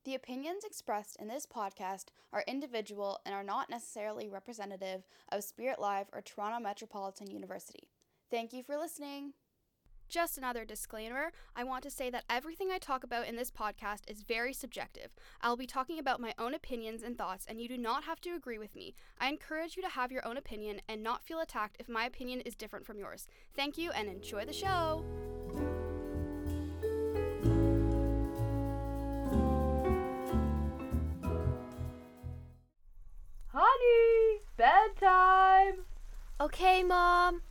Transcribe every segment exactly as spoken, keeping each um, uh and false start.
The opinions expressed in this podcast are individual and are not necessarily representative of Spirit Live or Toronto Metropolitan University. Thank you for listening. Just another disclaimer, I want to say that everything I talk about in this podcast is very subjective. I'll be talking about my own opinions and thoughts, and you do not have to agree with me. I encourage you to have your own opinion and not feel attacked if my opinion is different from yours. Thank you and enjoy the show! Honey, bedtime. Okay, Mom.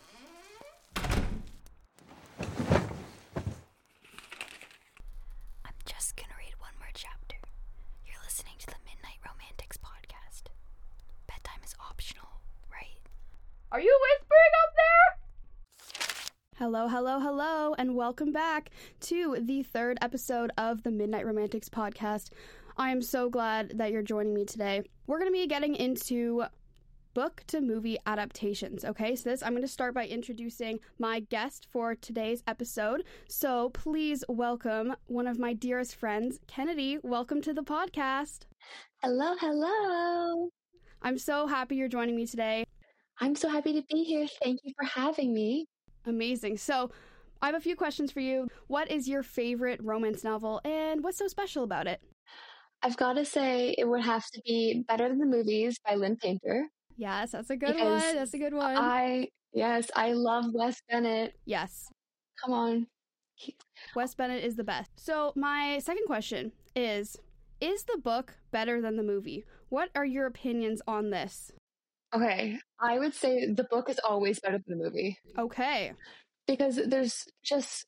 I'm just gonna read one more chapter. You're listening to the Midnight Romantics podcast. Bedtime is optional, right? Are you whispering up there? Hello, hello, hello, and welcome back to the third episode of the Midnight Romantics podcast. I am so glad that you're joining me today. We're going to be getting into book to movie adaptations, okay? So this, I'm going to start by introducing my guest for today's episode. So please welcome one of my dearest friends, Kennedy. Welcome to the podcast. Hello, hello. I'm so happy you're joining me today. I'm so happy to be here. Thank you for having me. Amazing. So I have a few questions for you. What is your favorite romance novel and what's so special about it? I've got to say it would have to be Better Than the Movies by Lynn Painter. Yes, that's a good Because one. That's a good one. I, yes, I love Wes Bennett. Yes. Come on. He- Wes Bennett is the best. So my second question is, is the book better than the movie? What are your opinions on this? Okay, I would say the book is always better than the movie. Okay. Because there's just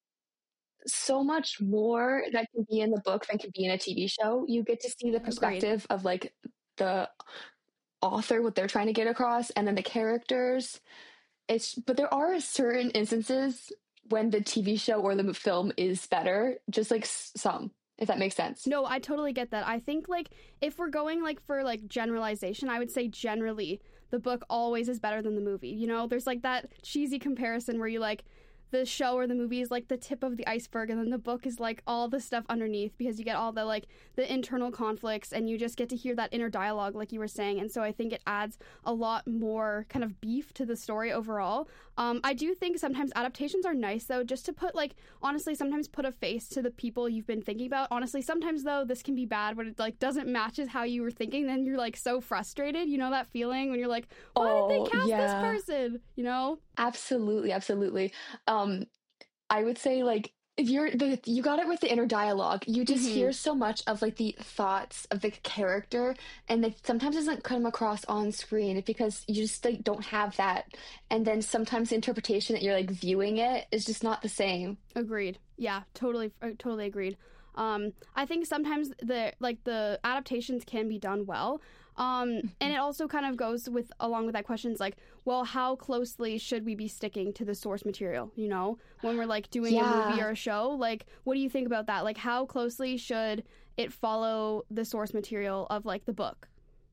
so much more that can be in the book than can be in a T V show. You get to see the perspective Agreed. Of like the author, what they're trying to get across, and then the characters. It's but there are certain instances when the T V show or the film is better, just like some, if that makes sense. No, I totally get that. I think like if we're going like for like generalization, I would say generally the book always is better than the movie. You know, there's like that cheesy comparison where you like the show or the movie is like the tip of the iceberg and then the book is like all the stuff underneath because you get all the like the internal conflicts and you just get to hear that inner dialogue like you were saying. And so I think it adds a lot more kind of beef to the story overall. Um, I do think sometimes adaptations are nice though, just to put like, honestly, sometimes put a face to the people you've been thinking about. Honestly, sometimes though, this can be bad when it like doesn't match how you were thinking. Then you're like so frustrated. You know that feeling when you're like, why oh, did they cast yeah. this person? You know? Absolutely, absolutely. Um, I would say like if you're the you got it with the inner dialogue. You just Mhm. hear so much of like the thoughts of the character, and it sometimes doesn't come across on screen because you just like don't have that. And then sometimes the interpretation that you're like viewing it is just not the same. Agreed. Yeah, totally, uh, totally agreed. Um, I think sometimes the like the adaptations can be done well, um, and it also kind of goes with along with that questions like, well, how closely should we be sticking to the source material? You know, when we're like doing Yeah. a movie or a show, like, what do you think about that? Like, how closely should it follow the source material of like the book?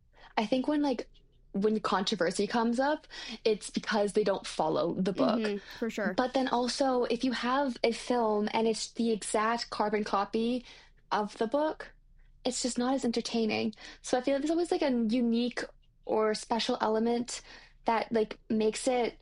I think when like when controversy comes up, it's because they don't follow the book. Mhm, for sure. But then also, if you have a film and it's the exact carbon copy of the book, it's just not as entertaining. So I feel like there's always like a unique or special element that like makes it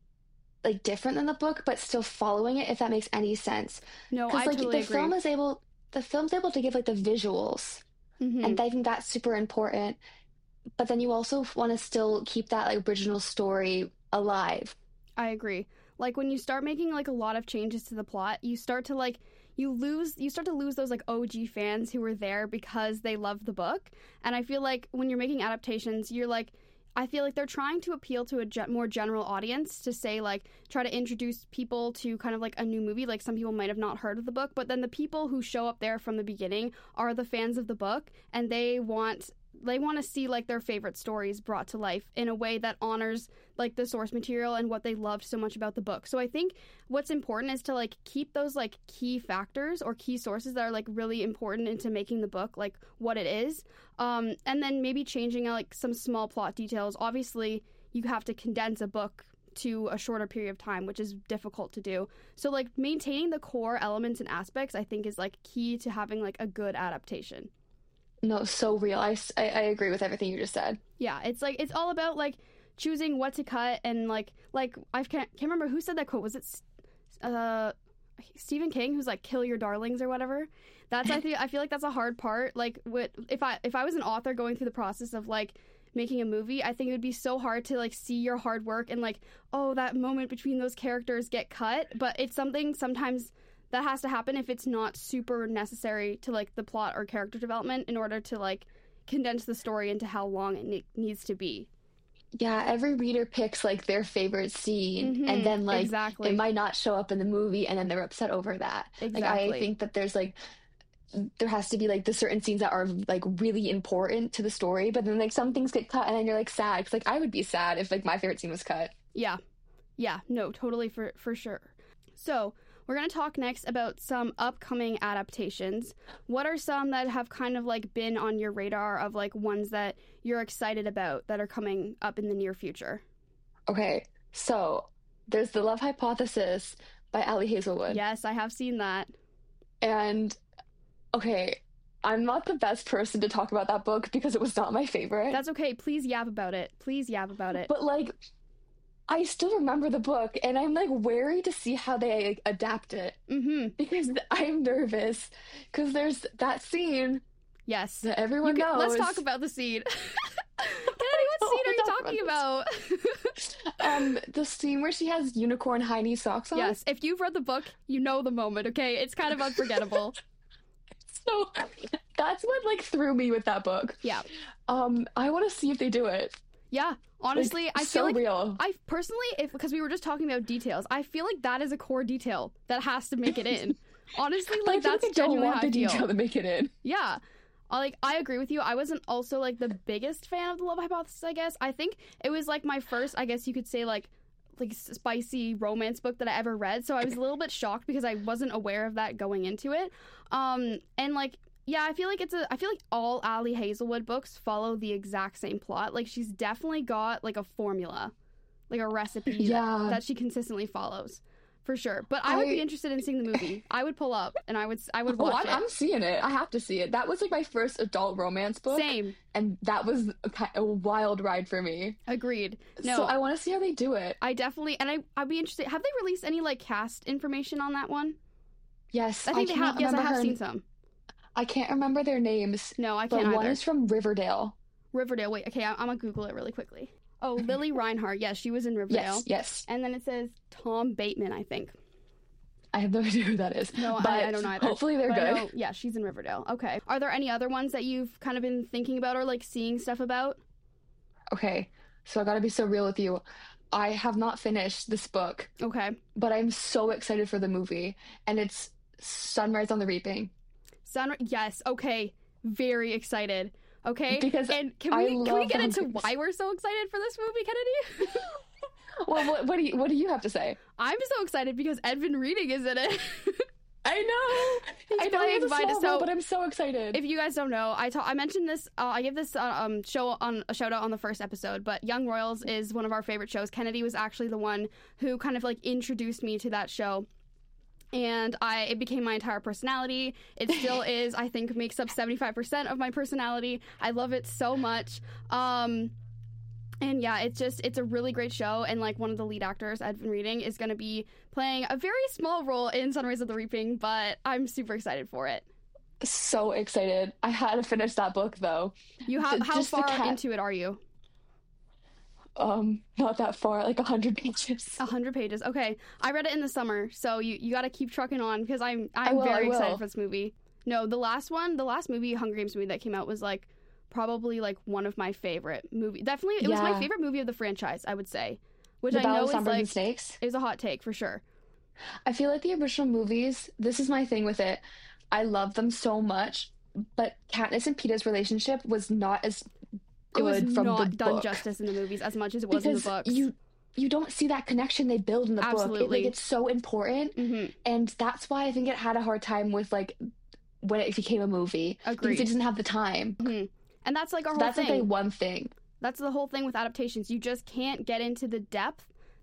like different than the book, but still following it, if that makes any sense. No, Because I like totally the agree. film is able, the film's able to give like the visuals, Mhm. and I think that's super important. But then you also want to still keep that like original story alive. I agree. Like when you start making like a lot of changes to the plot, you start to like you lose you start to lose those like O G fans who were there because they love the book. And I feel like when you're making adaptations, you're like I feel like they're trying to appeal to a ge- more general audience to say like try to introduce people to kind of like a new movie. Like some people might have not heard of the book, but then the people who show up there from the beginning are the fans of the book, and they want they want to see like their favorite stories brought to life in a way that honors like the source material and what they loved so much about the book. So I think what's important is to like keep those like key factors or key sources that are like really important into making the book like what it is, um, and then maybe changing like some small plot details. Obviously you have to condense a book to a shorter period of time, which is difficult to do. So like maintaining the core elements and aspects, I think, is like key to having like a good adaptation. No, so real. I, s- I- I agree with everything you just said. Yeah, it's like it's all about like choosing what to cut and like like I can't can't remember who said that quote. Was it uh Stephen King, who's like kill your darlings or whatever? That's I think I feel like that's a hard part. Like with if I if I was an author going through the process of like making a movie, I think it would be so hard to like see your hard work and like, oh, that moment between those characters get cut. But it's something sometimes that has to happen if it's not super necessary to like the plot or character development in order to like condense the story into how long it ne- needs to be. Yeah, every reader picks like their favorite scene, Mhm, and then like exactly. it might not show up in the movie, and then they're upset over that. Like I Exactly. think that there's like there has to be like the certain scenes that are like really important to the story, but then like some things get cut, and then you're like sad because like I would be sad if like my favorite scene was cut. Yeah. Yeah, no, totally for for sure. So, we're going to talk next about some upcoming adaptations. What are some that have kind of like been on your radar of like ones that you're excited about that are coming up in the near future? Okay, so there's The Love Hypothesis by Ali Hazelwood. Yes, I have seen that. And okay, I'm not the best person to talk about that book because it was not my favorite. That's okay. Please yap about it. Please yap about it. But like I still remember the book, and I'm like wary to see how they like, adapt it Mm-hmm. because I'm nervous because there's that scene Yes. that everyone You can- knows. let's talk about the scene. Kennedy, what scene are you talking about? um the scene where she has unicorn high knee socks on. Yes, if you've read the book, you know the moment, okay? It's kind of unforgettable. So that's what like threw me with that book. Yeah. Um, I want to see if they do it. Yeah. Honestly, Like, I so feel like real. I personally, if because we were just talking about details, I feel like that is a core detail that has to make it in. Honestly, But I like feel that's like they don't genuinely want how the I feel. detail to make it in. Yeah. Uh, Like, I agree with you. I wasn't also, like, the biggest fan of The Love Hypothesis, I guess. I think it was, like, my first, I guess you could say, like, like spicy romance book that I ever read. So I was a little bit shocked because I wasn't aware of that going into it. Um, and, like, yeah, I feel like it's a, I feel like all Ali Hazelwood books follow the exact same plot. Like, she's definitely got, like, a formula, like a recipe Yeah. that, that she consistently follows. For sure, but I, would I- be interested in seeing the movie. I would pull up and I would I would Oh, watch I'm, it. I'm seeing it. I have to see it. That was like my first adult romance book. Same, And that was a, ki- a wild ride for me. agreed. No, So I want to see how they do it. I definitely, and I, I'd be interested. Have they released any like cast information on that one? Yes, I think they cannot have. Yes, I remember have her- seen some. I can't remember their names, No, I but can't one either. is from Riverdale. Riverdale. Wait, okay, I, I'm gonna Google it really quickly. Oh, Lily Reinhart. Yes, she was in Riverdale. Yes, yes. And then it says Tom Bateman, I think. I have no idea who that is. No, but I, I don't know either. Hopefully they're But I good. know- yeah, she's in Riverdale. Okay. Are there any other ones that you've kind of been thinking about or like seeing stuff about? Okay, so I gotta be so real with you. I have not finished this book, Okay. but I'm so excited for the movie, and it's Sunrise on the Reaping. Sunrise. Yes. Okay. Very excited. Okay. Because and can I we can we love get into Hunger why we're so excited for this movie, Kennedy? Well, what, what do you what do you have to say? I'm so excited because Edvin Reading is in it. I know, He's I know he has a playing small Vida, role, so- but I'm so excited. If you guys don't know, I ta- I mentioned this. Uh, I gave this uh, um show on a shout out on the first episode. But Young Royals is one of our favorite shows. Kennedy was actually the one who kind of like introduced me to that show, and I it became my entire personality. It still is. I think makes up seventy-five percent of my personality. I love it so much. Um. And yeah, it's just, it's a really great show. And like one of the lead actors, Edvin Reading, is going to be playing a very small role in Sunrise of the Reaping, but I'm super excited for it. So excited. I had to finish that book though. You have, J- how just the far cat- into it are you? Um, not that far, like a hundred pages. A hundred pages. Okay. I read it in the summer, so you, you got to keep trucking on because I'm, I I'm will, very I will. excited for this movie. No, the last one, the last movie, Hunger Games movie that came out was like, probably like one of my favorite movie. Definitely, it was my Yeah. favorite movie of the franchise, I would say. Which The I Battle know of is Songbirds and like, Snakes. it was a hot take for sure. I feel like the original movies, this is my thing with it. I love them so much, but Katniss and Peeta's relationship was not as It was good from not the done book. justice in the movies as much as it was because in the books. you you don't see that connection they build in the book. It, Absolutely. like it's so important, hmm and that's why I think it had a hard time with like when it became a movie. Agreed. Because it doesn't have the time. hmm And that's like our whole That's thing. like the one thing. That's the whole thing with adaptations. You just can't get into the depth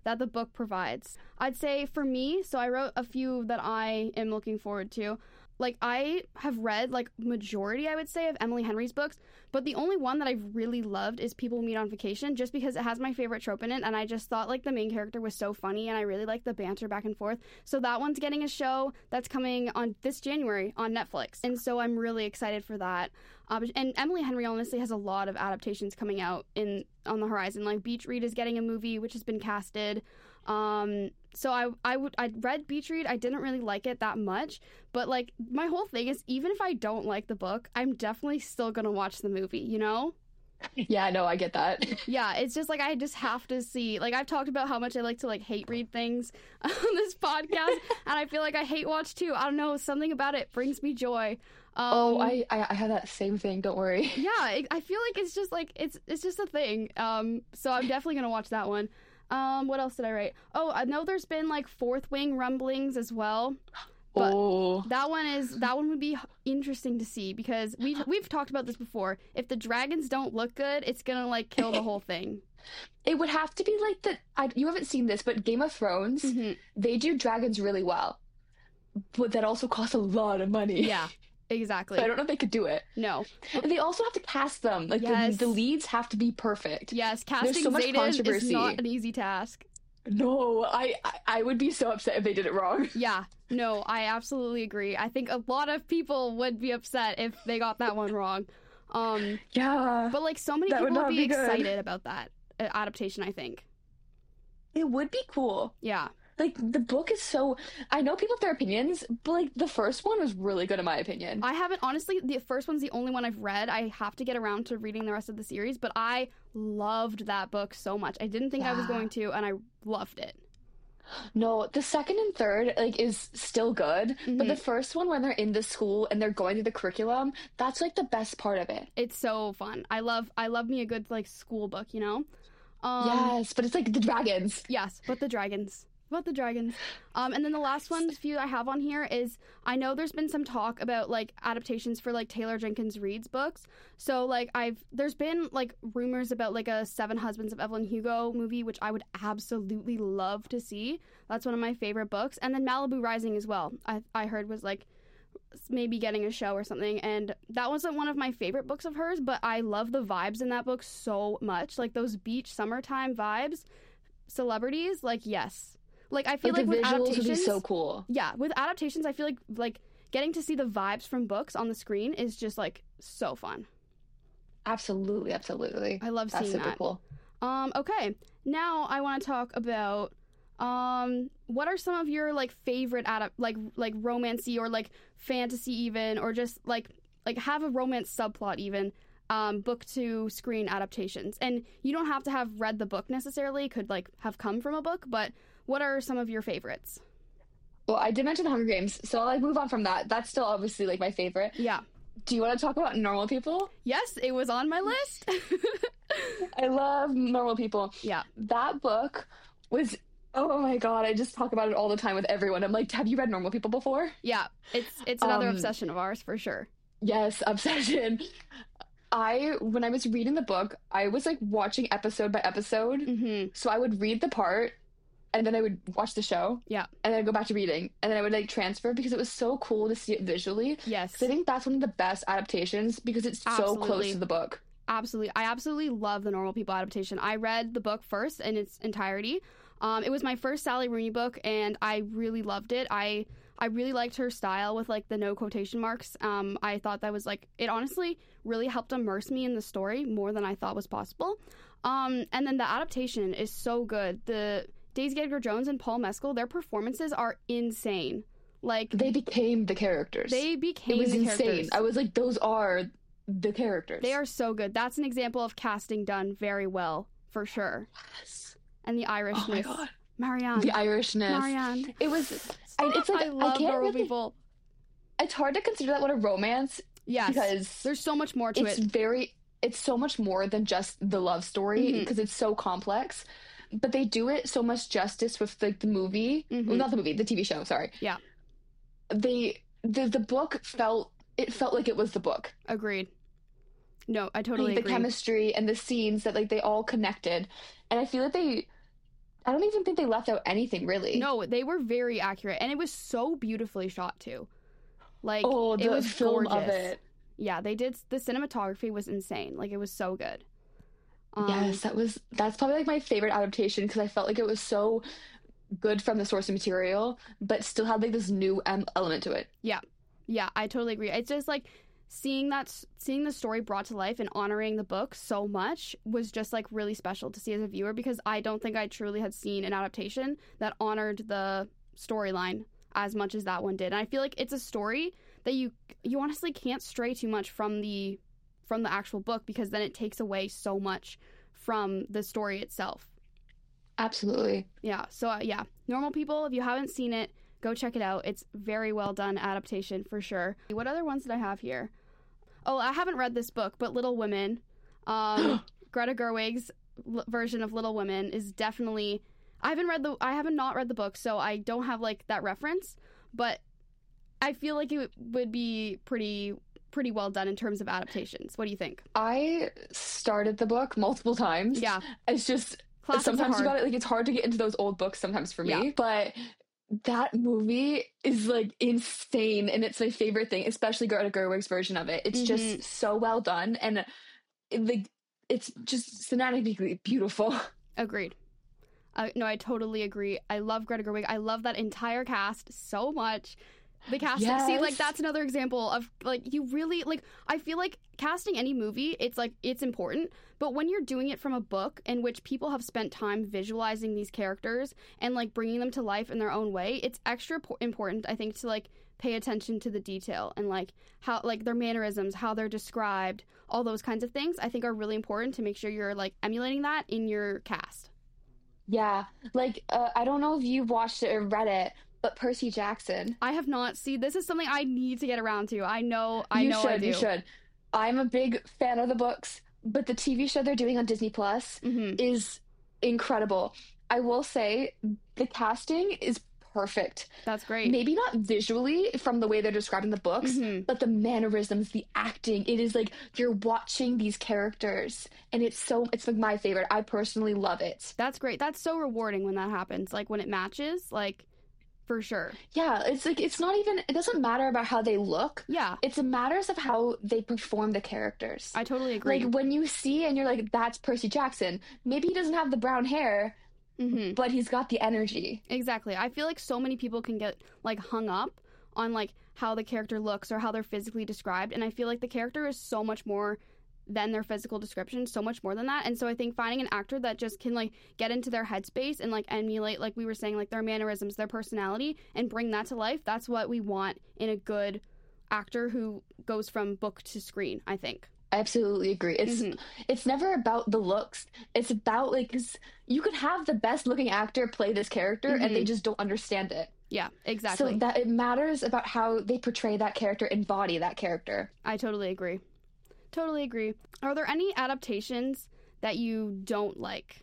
that the book provides. I'd say for me, so I wrote a few that I am looking forward to. Like, I have read, like, majority, I would say, of Emily Henry's books, but the only one that I've really loved is People Meet on Vacation, just because it has my favorite trope in it, and I just thought, like, the main character was so funny, and I really like the banter back and forth. So that one's getting a show that's coming on this January on Netflix, and so I'm really excited for that. Um, and Emily Henry honestly has a lot of adaptations coming out in on the horizon. Like, Beach Read is getting a movie, which has been casted. Um, so I I would I read Beach Read. I didn't really like it that much, but like my whole thing is, even if I don't like the book, I'm definitely still gonna watch the movie, you know? Yeah, no, I get that. Yeah, it's just like I just have to see. Like, I've talked about how much I like to like hate read things on this podcast, and I feel like I hate watch too. I don't know, something about it brings me joy. Um, oh, I, I I have that same thing. Don't worry. Yeah, it, I feel like it's just like it's it's just a thing. Um, so I'm definitely gonna watch that one. Um, what else did I write? Oh, I know there's been like Fourth Wing rumblings as well. But oh, that one is that one would be interesting to see, because we've we've talked about this before. If the dragons don't look good, it's gonna like kill the whole thing. It would have to be like the. I, you haven't seen this, but Game of Thrones, Mm-hmm. they do dragons really well, but that also costs a lot of money. Yeah, exactly. So I don't know if they could do it. No. And they also have to cast them. Like Yes. the, the leads have to be perfect. Yes, casting so much Xaden is controversy. not an easy task. No, I, I I would be so upset if they did it wrong. Yeah, no, I absolutely agree. I think a lot of people would be upset if they got that one wrong. Um, Yeah, but like so many That would people would not be, be good. excited about that uh, adaptation, I think. it would be cool. Yeah. Like the book is so. I know people have their opinions, but like the first one was really good in my opinion. I haven't, honestly, the first one's the only one I've read. I have to get around to reading the rest of the series, but I loved that book so much. I didn't think I was Yeah. going to, and I loved it. No, the second and third like is still good, but Mhm. the first one when they're in the school and they're going through the curriculum, that's like the best part of it. It's so fun. I love, I love me a good like school book, you know? Um, Yes, but it's like the dragons. Yes, but the dragons. About the dragons. Um, and then the last one, the few I have on here is, I know there's been some talk about like adaptations for like Taylor Jenkins Reid's books. So like I've there's been like rumors about like a Seven Husbands of Evelyn Hugo movie, which I would absolutely love to see. That's one of my favorite books. And then Malibu Rising as well. I I heard was like maybe getting a show or something, and that wasn't one of my favorite books of hers, but I love the vibes in that book so much. Like those beach summertime vibes, celebrities, like yes. Like I feel Like, like, the with visuals would be adaptations, so cool. yeah, with adaptations, I feel like like getting to see the vibes from books on the screen is just like so fun. Absolutely, absolutely. I love That's seeing super that. cool. Um, okay, now I want to talk about um, what are some of your like favorite adapt like like romancy or like fantasy even, or just like like have a romance subplot even. Um, book to screen adaptations, and you don't have to have read the book necessarily. It could like have come from a book, but what are some of your favorites? Well, I did mention the Hunger Games, so I'll like move on from that. That's still obviously like my favorite. Yeah. Do you want to talk about Normal People? Yes, it was on my list. I love Normal People. Yeah. That book was, oh my God, I just talk about it all the time with everyone. I'm like, have you read Normal People before? Yeah, it's it's another Um, obsession of ours for sure. Yes, obsession. I, when I was reading the book, I was like watching episode by episode. Mm-hmm. So I would read the part and then I would watch the show. Yeah. And then I'd go back to reading. And then I would like transfer because it was so cool to see it visually. Yes. 'Cause I think that's one of the best adaptations because it's so close Absolutely. to the book. Absolutely. I absolutely love the Normal People adaptation. I read the book first in its entirety. Um, it was my first Sally Rooney book, and I really loved it. I I really liked her style with like the no quotation marks. Um, I thought that was like, it honestly really helped immerse me in the story more than I thought was possible. Um, and then the adaptation is so good. The Daisy Edgar Jones and Paul Mescal, their performances are insane. Like They became the characters. they it became was the insane. characters. I was like, those are the characters. They are so good. That's an example of casting done very well, for sure. Yes. And the Irishness. Oh my God. Marianne. The Irishness. Marianne. It was, I, it's like, I love can't Normal really, People. it's hard to consider that one a romance Yes. because There's so much more to it's it. very, it's so much more than just the love story Mhm. because it's so complex. But they do it so much justice with like the movie, Mhm. well, not the movie, the T V show. Sorry. Yeah. They the the book felt it felt like it was the book. Agreed. No, I totally Like, the agree. chemistry and the scenes that like they all connected, and I feel like they, I don't even think they left out anything, really. No, they were very accurate, and it was so beautifully shot too. Like, oh, the it was film gorgeous. of it. Yeah, they did. The cinematography was insane. Like, it was so good. Um, yes, that was that's probably like my favorite adaptation because I felt like it was so good from the source material, but still had like this new um, element to it. Yeah, yeah, I totally agree. It's just like seeing that, seeing the story brought to life and honoring the book so much was just like really special to see as a viewer, because I don't think I truly had seen an adaptation that honored the storyline as much as that one did. And I feel like it's a story that you you honestly can't stray too much from the from the actual book, because then it takes away so much from the story itself. Absolutely. Yeah. So uh, yeah, normal people, if you haven't seen it, go check it out. It's very well done adaptation for sure. What other ones did I have here? Oh, I haven't read this book, but Little Women, um, Greta Gerwig's l- version of Little Women is definitely. I haven't read the. I haven't not read the book, so I don't have like that reference. But I feel like it would be pretty pretty well done in terms of adaptations. What do you think? I started the book multiple times. Yeah, it's just Classics sometimes are you hard. got it. Like it's hard to get into those old books sometimes for me, Yeah. but. That movie is like insane, and it's my favorite thing, especially Greta Gerwig's version of it. It's Mhm. just so well done, and it, like it's just cinematically beautiful. Agreed. Uh, no, I totally agree. I love Greta Gerwig. I love that entire cast so much. The casting, see, like Yes. that's another example of like you really like. I feel like casting any movie, it's like it's important, but when you're doing it from a book in which people have spent time visualizing these characters and like bringing them to life in their own way, it's extra po- important, I think, to like pay attention to the detail and like how like their mannerisms, how they're described, all those kinds of things. I think are really important to make sure you're like emulating that in your cast. Yeah, like uh, I don't know if you've watched it or read it, but Percy Jackson. I have not. See, this is something I need to get around to. I know, I you know should, I do. you should. I'm a big fan of the books, but the T V show they're doing on Disney Plus Mm-hmm. is incredible. I will say the casting is perfect. That's great. Maybe not visually from the way they're described in the books, Mhm. but the mannerisms, the acting, it is like you're watching these characters, and it's so it's like my favorite. I personally love it. That's great. That's so rewarding when that happens. Like when it matches, like for sure. Yeah, it's like it's not even it doesn't matter about how they look. Yeah, It's matters of how they perform the characters. I totally agree. Like when you see and you're like, that's Percy Jackson. Maybe he doesn't have the brown hair, hmm but he's got the energy. Exactly. I feel like so many people can get like hung up on like how the character looks or how they're physically described, and I feel like the character is so much more than their physical description, so much more than that. And so I think finding an actor that just can like get into their headspace and like emulate, like we were saying, like their mannerisms, their personality, and bring that to life, that's what we want in a good actor who goes from book to screen, I think. I absolutely agree. It's Mhm. it's never about the looks. It's about like 'cause you could have the best looking actor play this character and they Mhm. just don't understand it. Yeah, exactly. So that it matters about how they portray that character, embody that character. I totally agree. Totally agree. Are there any adaptations that you don't like?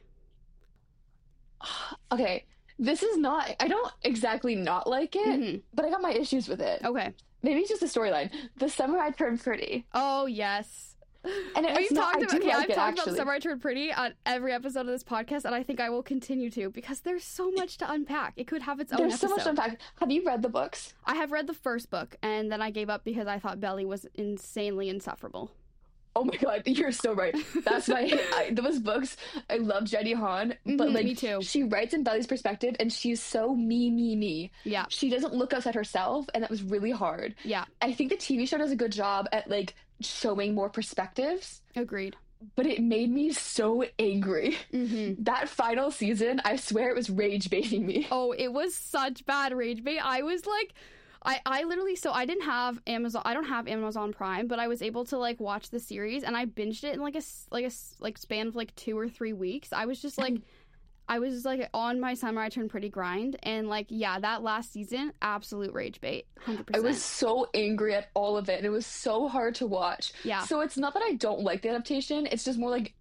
Okay, this is not I don't exactly not like it, Mhm. but I got my issues with it. Okay. Maybe it's just the storyline. The Summer I Turned Pretty. Oh, yes. And it's We've not, talked I about, do okay, like I've it, talked actually. about Summer I Turned Pretty on every episode of this podcast, and I think I will continue to because there's so much to unpack. It could have its own There's episode. so much to unpack. Have you read the books? I have read the first book, and then I gave up because I thought Belly was insanely insufferable. Oh my god, you're so right. That's my I, those books. I love Jenny Han, but Mhm, like me too. she writes in Belly's perspective, and she's so me, me, me. Yeah, She doesn't look outside herself, and that was really hard. yeah, I think the T V show does a good job at like showing more perspectives, agreed. but it made me so angry. hmm That final season, I swear it was rage baiting me. Oh, it was such bad rage bait. I was like, I, I literally, so I didn't have Amazon, I don't have Amazon Prime, but I was able to like watch the series and I binged it in like a, s- like a s- like span of like two or three weeks. I was just like, I was just like on my Summer I Turned Pretty grind. And like, yeah, that last season, absolute rage bait. one hundred I percent. was so angry at all of it, and it was so hard to watch. Yeah. So it's not that I don't like the adaptation, it's just more like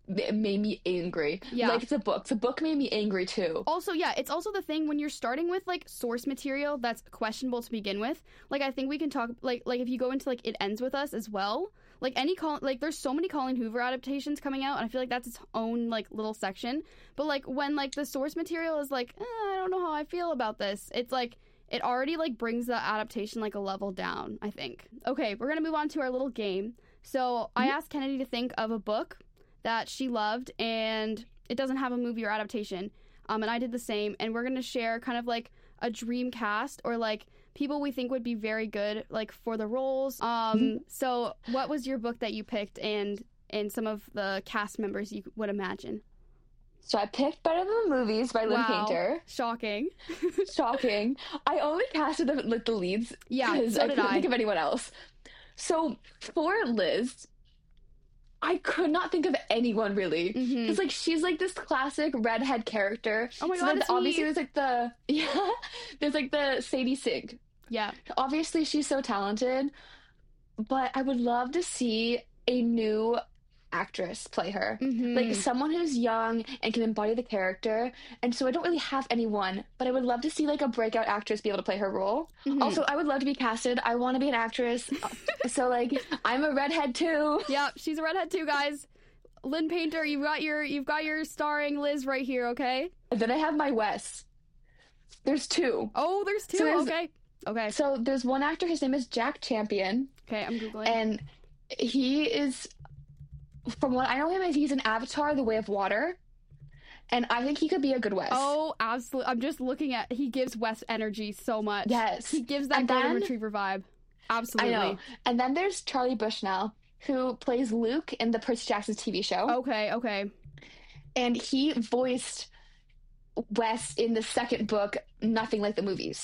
it made me angry. Yeah. Like the book. The book made me angry too. Also, yeah, it's also the thing when you're starting with like source material that's questionable to begin with. Like I think we can talk like like if you go into like It Ends With Us as well. Like any Col- like there's so many Colleen Hoover adaptations coming out, and I feel like that's its own like little section. But like when like the source material is like, eh, I don't know how I feel about this. It's like it already like brings the adaptation like a level down, I think. Okay, we're gonna move on to our little game. So I asked Kennedy to think of a book that she loved and it doesn't have a movie or adaptation. Um, and I did the same. And we're going to share kind of like a dream cast or like people we think would be very good like for the roles. Um, so what was your book that you picked and, and some of the cast members you would imagine? So I picked Better Than the Movies by Lynn Wow. Painter. Shocking. Shocking. I only casted the, like the leads Yeah, because so I did couldn't I. think of anyone else. So for Liz, I could not think of anyone really. Mhm. Because like she's like this classic redhead character. Oh my so God, then it's obviously me. there's like the yeah, there's like the Sadie Sink. Yeah. Obviously she's so talented, but I would love to see a new actress play her. Mhm. Like someone who's young and can embody the character. And so I don't really have anyone, but I would love to see like a breakout actress be able to play her role. Mhm. Also, I would love to be casted. I want to be an actress. So like I'm a redhead too. Yeah, she's a redhead too, guys. Lynn Painter, you've got your you've got your starring Liz right here, okay? And then I have my Wes. There's two. Oh, there's two. So there's- okay. Okay. So there's one actor, his name is Jack Champion, Okay, I'm Googling. and he is, from what I know him as, he's an Avatar, The Way of Water, and I think he could be a good Wes. Oh, absolutely. I'm just looking at, he gives Wes energy so much. Yes. He gives that And golden then- retriever vibe. I Absolutely. know. And then there's Charlie Bushnell, who plays Luke in the Percy Jackson T V show, Okay, okay. and he voiced Wes in the second book, Nothing Like the Movies,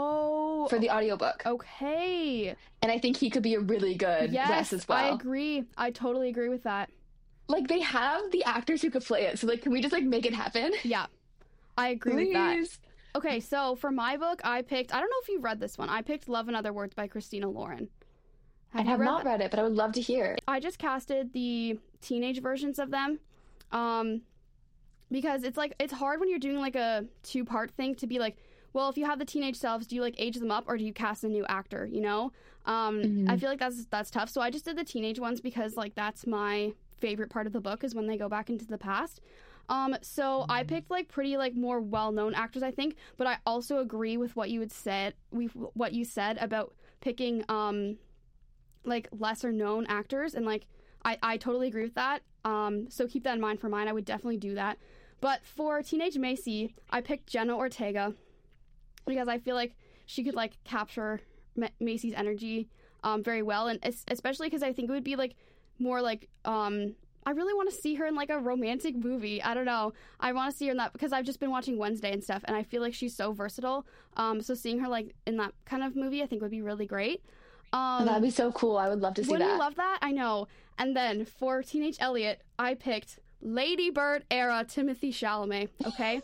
Oh. for the audiobook. Okay. And I think he could be a really good Yes, Wes as well. I agree. I totally agree with that. Like, they have the actors who could play it, so like, can we just like make it happen? Yeah. I agree with that. Please. Okay, so for my book, I picked, I don't know if you've read this one. I picked Love and Other Words by Christina Lauren. I you have read not that? read it, but I would love to hear. I just casted the teenage versions of them. Um, because it's like, it's hard when you're doing like a two part thing to be like, well, if you have the teenage selves, do you like age them up or do you cast a new actor, you know? Um, Mhm. I feel like that's, that's tough. So I just did the teenage ones because like that's my favorite part of the book is when they go back into the past. Um, so I picked like pretty like more well-known actors, I think, but I also agree with what you had said, we what you said about picking um like lesser known actors, and like I I totally agree with that. Um, so keep that in mind for mine. I would definitely do that. But for Teenage Macy, I picked Jenna Ortega because I feel like she could like capture Ma- Macy's energy um very well, and es- especially because I think it would be like more like um I really want to see her in like a romantic movie. I don't know. I want to see her in that because I've just been watching Wednesday and stuff, and I feel like she's so versatile. Um, so seeing her like in that kind of movie, I think would be really great. Um, That'd be so cool. I would love to see wouldn't that. you love that? I know. And then for Teenage Elliot, I picked Lady Bird era Timothy Chalamet. Okay,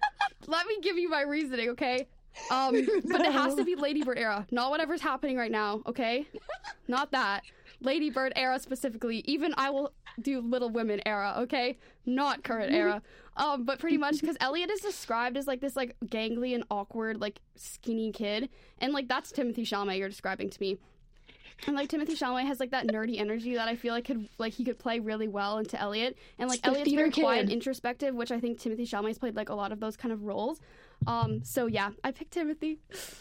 let me give you my reasoning. Okay, um, but it has to be Lady Bird era, not whatever's happening right now. Okay, not that. Lady Bird era specifically. Even I will do Little Women era, okay? Not current era. Um, but pretty much because Elliot is described as like this like gangly and awkward like skinny kid, and like that's Timothy Chalamet you're describing to me. And like Timothy Chalamet has like that nerdy energy that I feel like could like he could play really well into Elliot, and like It's the Elliot's theater very quiet and kid. introspective, which I think Timothy Chalamet's played like a lot of those kind of roles. Um, so yeah, I picked Timothy.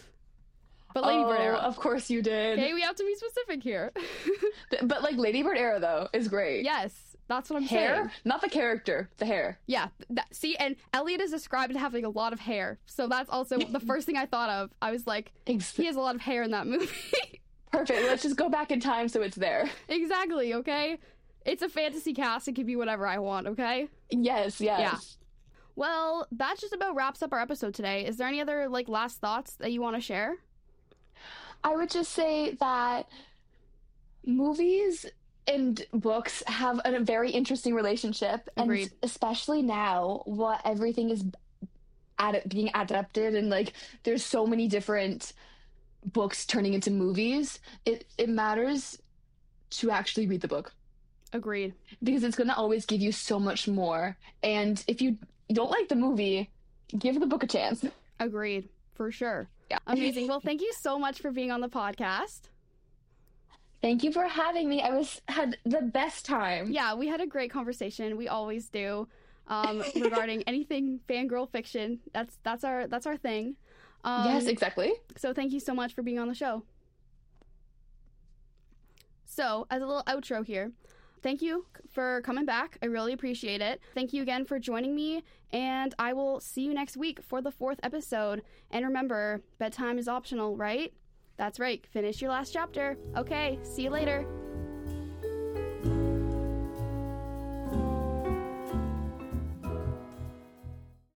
But Lady oh, Bird era. of course you did. Okay, we have to be specific here. But like Lady Bird era though is great. Yes, that's what I'm Hair, saying. not the character, the hair. Yeah, that, see, and Elliot is described as having a lot of hair, so that's also the first thing I thought of. I was like, Ex- he has a lot of hair in that movie. Perfect. Let's just go back in time so it's there. Exactly, okay? It's a fantasy cast, it can be whatever I want, okay? Yes, yes. Yeah. Well, that just about wraps up our episode today. Is there any other, like, last thoughts that you want to share? I would just say that movies and books have a very interesting relationship, Agreed. and especially now, what everything is ad- being adapted, and like there's so many different books turning into movies. It it matters to actually read the book. Agreed. Because it's going to always give you so much more. And if you don't like the movie, give the book a chance. Agreed. For sure. Yeah. Amazing. Well, thank you so much for being on the podcast. Thank you for having me. I was had the best time. Yeah, we had a great conversation. We always do. Um, regarding anything fangirl fiction. That's that's our that's our thing. Um, yes, exactly. So thank you so much for being on the show. So, as a little outro here, thank you for coming back. I really appreciate it. Thank you again for joining me, and I will see you next week for the fourth episode. And remember, bedtime is optional, right? That's right. Finish your last chapter. Okay, see you later.